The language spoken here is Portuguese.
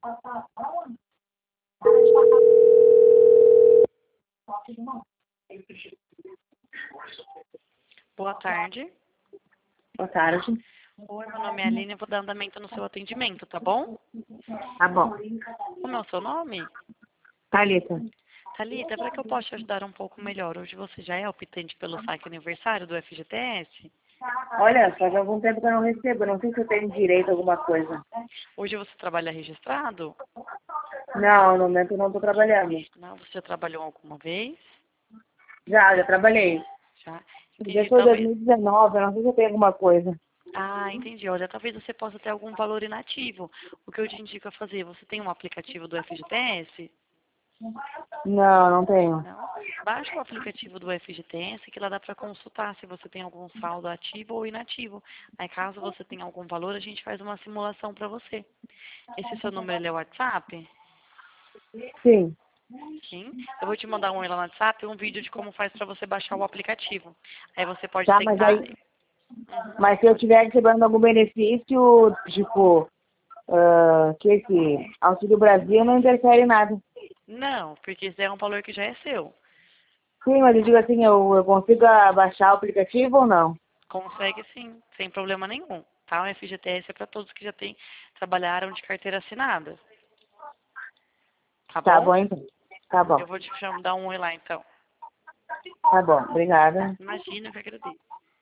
Boa tarde. Boa tarde. Oi, meu nome é Aline, eu vou dar andamento no seu atendimento, tá bom? Tá bom. Como é o seu nome? Thalita. Thalita, para que eu possa te ajudar um pouco melhor, hoje você já é optante pelo saque aniversário do FGTS? Olha, faz algum tempo que eu não recebo. Eu não sei se eu tenho direito a alguma coisa. Hoje você trabalha registrado? Não, no momento eu não estou trabalhando. Não, você já trabalhou alguma vez? Já trabalhei. Já. Já Entendi, foi talvez... 2019, eu não sei se eu tenho alguma coisa. Ah, entendi. Olha, talvez você possa ter algum valor inativo. O que eu te indico a fazer, você tem um aplicativo do FGTS? Não, não tenho. Não? Baixa o aplicativo do FGTS, que lá dá para consultar se você tem algum saldo ativo ou inativo. Aí, caso você tenha algum valor, a gente faz uma simulação para você. Esse seu número ele é o WhatsApp? Sim. Sim. Eu vou te mandar um lá no WhatsApp e um vídeo de como faz para você baixar o aplicativo. Aí você pode Tá, mas tentar. aí... Mas se eu estiver recebendo algum benefício, tipo, que esse Auxílio Brasil não interfere em nada. Não, porque esse é um valor que já é seu. Sim, mas eu digo assim, eu consigo baixar o aplicativo ou não? Consegue sim, sem problema nenhum. Tá? O FGTS é para todos que já trabalharam de carteira assinada. Tá Tá bom? bom, então. Tá bom. Eu vou te dar um oi lá então. Tá bom. Obrigada. Imagina, eu que agradeço.